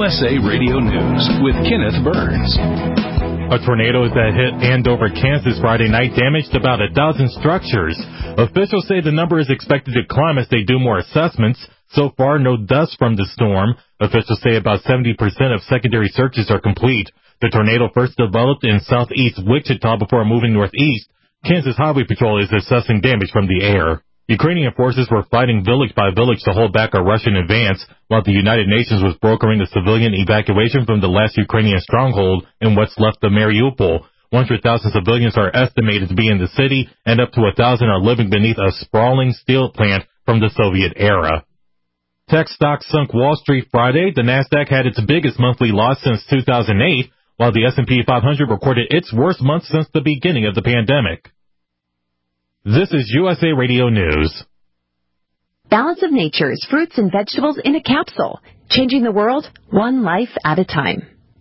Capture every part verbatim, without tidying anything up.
S A Radio News with Kenneth Burns. A tornado that hit Andover, Kansas Friday night damaged about a dozen structures. Officials say the number is expected to climb as they do more assessments. So far, no dust from the storm. Officials say about seventy percent of secondary searches are complete. The tornado first developed in southeast Wichita before moving northeast. Kansas Highway Patrol is assessing damage from the air. Ukrainian forces were fighting village by village to hold back a Russian advance, while the United Nations was brokering a civilian evacuation from the last Ukrainian stronghold in what's left of Mariupol. one hundred thousand civilians are estimated to be in the city, and up to one thousand are living beneath a sprawling steel plant from the Soviet era. Tech stocks sunk Wall Street Friday. The Nasdaq had its biggest monthly loss since two thousand eight, while the S and P five hundred recorded its worst month since the beginning of the pandemic. This is U S A Radio News. Balance of Nature's fruits and vegetables in a capsule, changing the world one life at a time.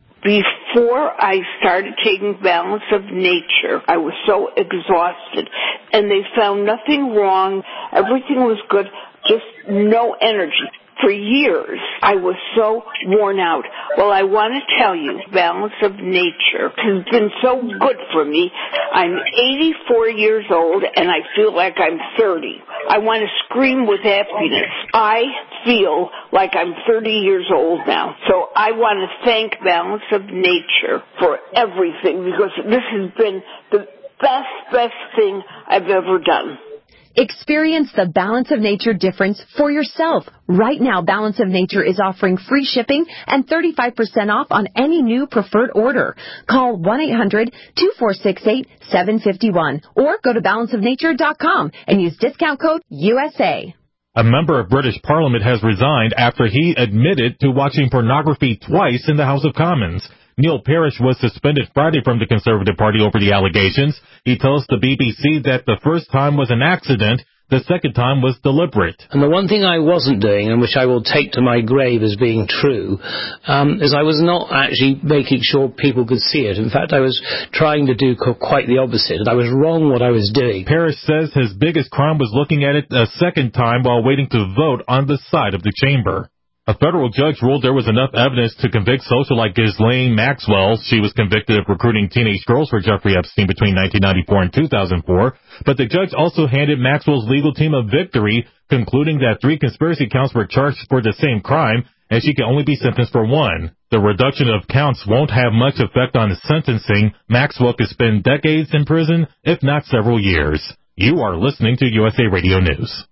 Before I started taking Balance of Nature, I was so exhausted, and they found nothing wrong. Everything was good, just no energy. For years, I was so worn out. Well, I want to tell you, Balance of Nature has been so good for me. I'm eighty-four years old, and I feel like I'm thirty. I want to scream with happiness. I feel like I'm thirty years old now. So I want to thank Balance of Nature for everything, because this has been the best, best thing I've ever done. Experience the Balance of Nature difference for yourself. Right now, Balance of Nature is offering free shipping and thirty-five percent off on any new preferred order. Call one eight hundred two four six eight seven five one or go to balance of nature dot com and use discount code U S A. A member of British Parliament has resigned after he admitted to watching pornography twice in the House of Commons. Neil Parish was suspended Friday from the Conservative Party over the allegations. He tells the B B C that the first time was an accident, the second time was deliberate. And the one thing I wasn't doing, and which I will take to my grave as being true, um, is I was not actually making sure people could see it. In fact, I was trying to do quite the opposite, and I was wrong what I was doing. Parish says his biggest crime was looking at it a second time while waiting to vote on the side of the chamber. A federal judge ruled there was enough evidence to convict socialite Ghislaine Maxwell. She was convicted of recruiting teenage girls for Jeffrey Epstein between nineteen ninety-four and two thousand four. But the judge also handed Maxwell's legal team a victory, concluding that three conspiracy counts were charged for the same crime, and she can only be sentenced for one. The reduction of counts won't have much effect on sentencing. Maxwell could spend decades in prison, if not several years. You are listening to U S A Radio News.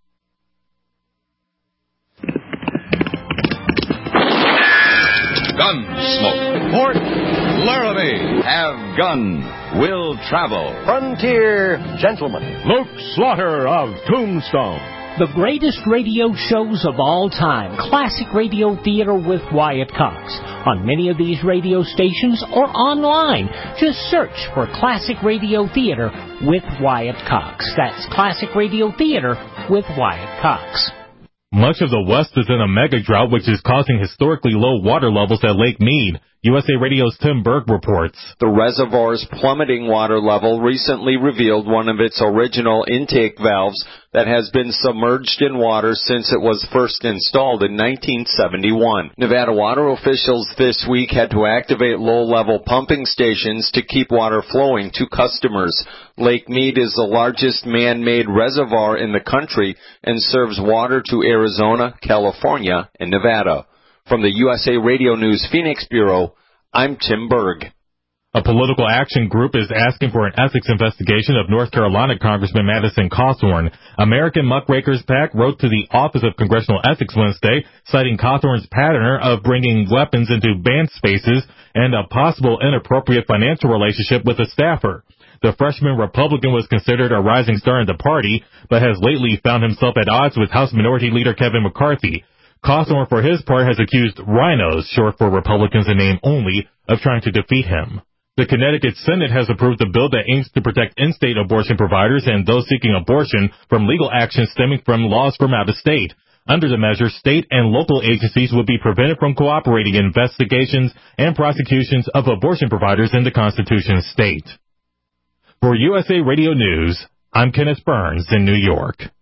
Gunsmoke. Port Laramie. Have gun. Will travel. Frontier Gentleman. Luke Slaughter of Tombstone. The greatest radio shows of all time. Classic Radio Theater with Wyatt Cox. On many of these radio stations or online. Just search for Classic Radio Theater with Wyatt Cox. That's Classic Radio Theater with Wyatt Cox. Much of the West is in a mega drought, which is causing historically low water levels at Lake Mead. U S A Radio's Tim Berg reports. The reservoir's plummeting water level recently revealed one of its original intake valves that has been submerged in water since it was first installed in nineteen seventy-one. Nevada water officials this week had to activate low-level pumping stations to keep water flowing to customers. Lake Mead is the largest man-made reservoir in the country and serves water to Arizona, California, and Nevada. From the U S A Radio News Phoenix Bureau, I'm Tim Berg. A political action group is asking for an ethics investigation of North Carolina Congressman Madison Cawthorn. American Muckrakers PAC wrote to the Office of Congressional Ethics Wednesday, citing Cawthorn's pattern of bringing weapons into banned spaces and a possible inappropriate financial relationship with a staffer. The freshman Republican was considered a rising star in the party, but has lately found himself at odds with House Minority Leader Kevin McCarthy. Cawthorn, for his part, has accused rhinos, short for Republicans in name only, of trying to defeat him. The Connecticut Senate has approved a bill that aims to protect in-state abortion providers and those seeking abortion from legal action stemming from laws from out of state. Under the measure, state and local agencies would be prevented from cooperating in investigations and prosecutions of abortion providers in the Constitution's state. For U S A Radio News, I'm Kenneth Burns in New York.